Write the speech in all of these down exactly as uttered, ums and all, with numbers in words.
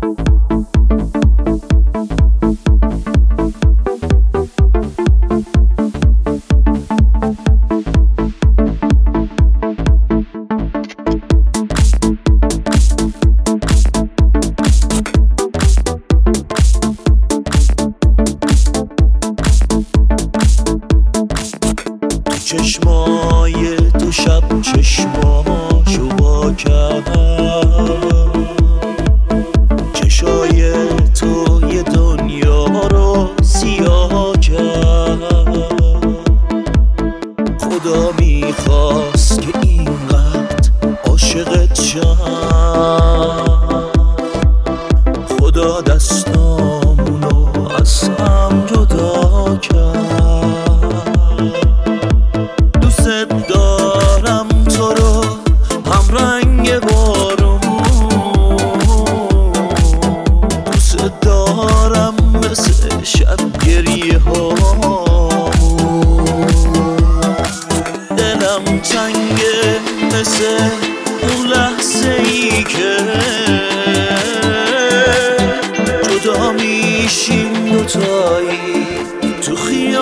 چشمای تو شب چشماشو وا کرد، چشای تو یه دنیا رو سیاه کرد. خدا میخواست که اینقدر عاشقت شم، خدا دستامونو از هم جدا کرد. دارم تو رو هم رنگ بارون، دوست دارم مثل شب گریه هامون. دلم تنگه مثل اون لحظه ای که جدا میشیم دوتایی تو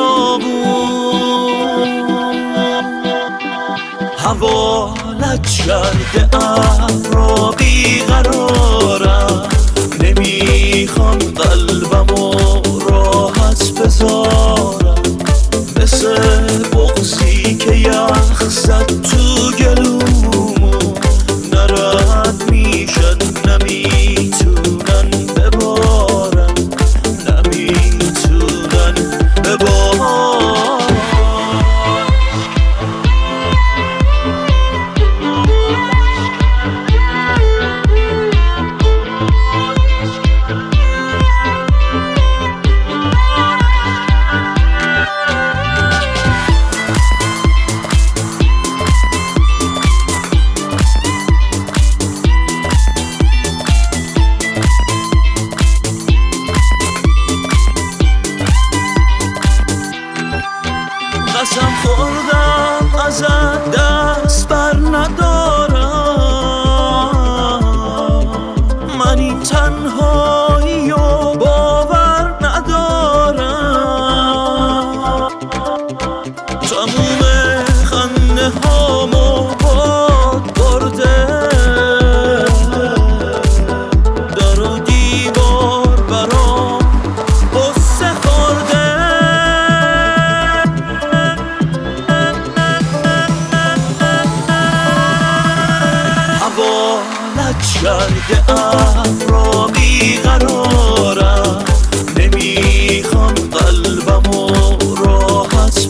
خیابون. حوالت کرده ابرا بیقرارم، نمیخوام قلبمو راحت بذارم. مثل بغضی که یخ زد تو گلومو، نرد میشن نمیتونن ببارن، نمیتونن ببارن. قسم خوردم ازت دست بر ندارم، من این تنهایی و باور ندارم. تموم خنده هامو باد برده، در و دیوار برام قصه خورده. حوالت کرده ابرا بیقرارم، نمیخوام قلبمو راحت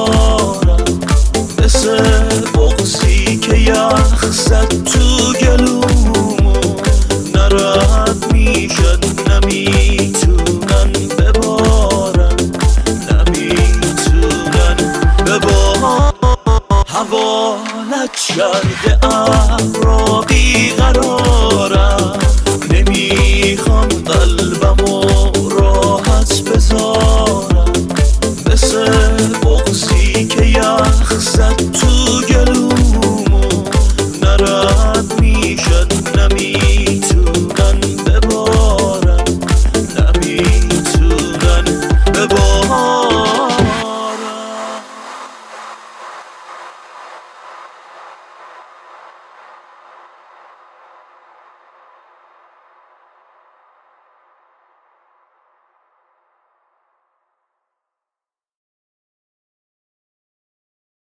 بذارم. مثل بغضی که یخ زد تو گلو